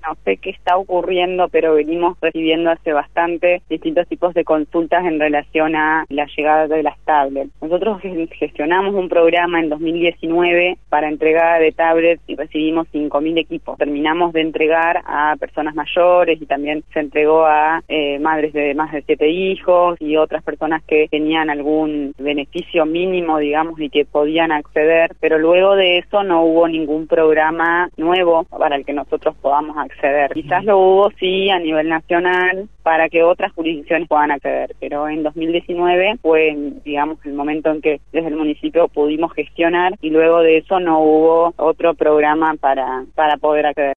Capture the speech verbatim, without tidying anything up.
No sé qué está ocurriendo, pero venimos recibiendo hace bastante distintos tipos de consultas en relación a la llegada de las tablets. Nosotros gestionamos un programa en dos mil diecinueve para entrega de tablets y recibimos cinco mil equipos. Terminamos de entregar a personas mayores y también se entregó a eh, madres de más de siete hijos y otras personas que tenían algún beneficio mínimo, digamos, y que podían acceder, pero luego de eso no hubo ningún programa nuevo para el que nosotros podamos acceder. Quizás lo hubo, sí, a nivel nacional, para que otras jurisdicciones puedan acceder, pero en dos mil diecinueve fue, digamos, el momento en que desde el municipio pudimos gestionar y luego de eso no hubo otro programa para, para poder acceder.